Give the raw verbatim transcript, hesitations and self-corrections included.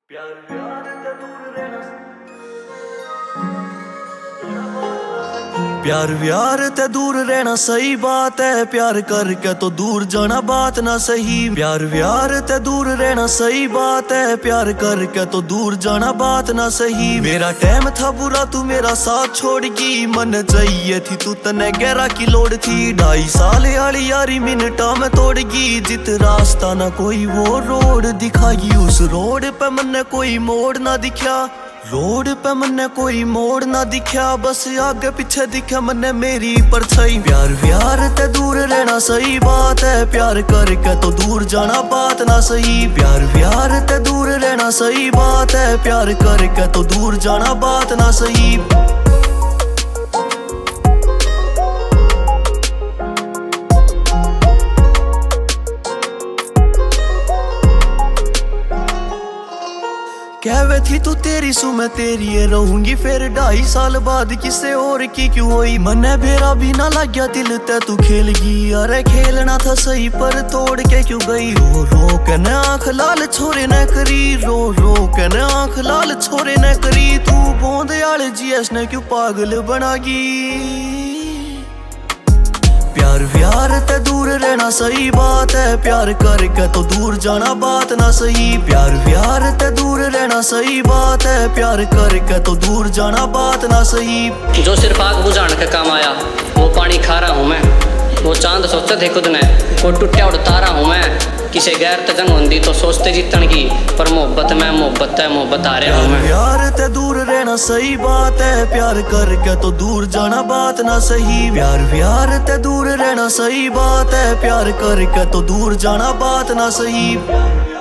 प्यार प्यार ते दूर रहना प्यार व्यार ते दूर रहना सही बात है। प्यार करके तो दूर जाना बात ना सही। प्यार व्यार ते दूर रहना सही बात है। प्यार करके तो दूर जाना बात ना सही। मेरा टाइम था बुरा तू मेरा साथ छोड़ गई। मन चाहिए थी तू तने गहरा की लोड़ थी। ढाई साल वाली यारी मिनटा में तोड़ गई। जित रास्ता ना कोई वो रोड दिखाई। उस रोड पे मन्ने कोई मोड़ ना दिखा। रोड पे मन्ने कोई मोड़ ना दिखा। बस आगे पीछे दिखा मन्ने मेरी परछाई। प्यार व्यार ते दूर रहना सही बात है। प्यार करके तो दूर जाना बात ना सही। प्यार व्यार ते दूर रहना सही बात है। प्यार करके तो दूर जाना बात ना सही। कहवे थी तू तेरी सु मैं तेरी ये रहूंगी। फिर ढाई साल बाद किसे और की क्यों हुई। मने बेरा भी ना लग गया दिल ते तू खेल गई। अरे खेलना था सही पर तोड़ के क्यों गई। रो रो के न आँख लाल छोरे न करी। रो रो के न आँख लाल छोरे न करी। तू बूंद आले जीएस ने क्यों पागल बनागी। प्यार व्यार ते दूर रहना सही बात है। प्यार करके तो दूर जाना बात ना सही। प्यार व्यार ते दूर रहना सही बात है। प्यार करके तो दूर जाना बात ना सही। जो सिर्फ आग बुझाने का काम आया वो पानी खा रहा हूँ मैं। वो चांद सोचते थे खुद ने वो टूटा उड़ तारा हूँ मैं। किसे गैर ते जंग होंदी तो सोचते जीतन की। पर मोहब्बत में मोहब्बत है मोहब्बत आ रहा हूँ मैं। प्यार ते दूर रहना सही बात है। प्यार करके तो दूर जाना बात ना सही। प्यार व्यार ते दूर रहना सही बात है। प्यार करके तो दूर जाना बात ना सही।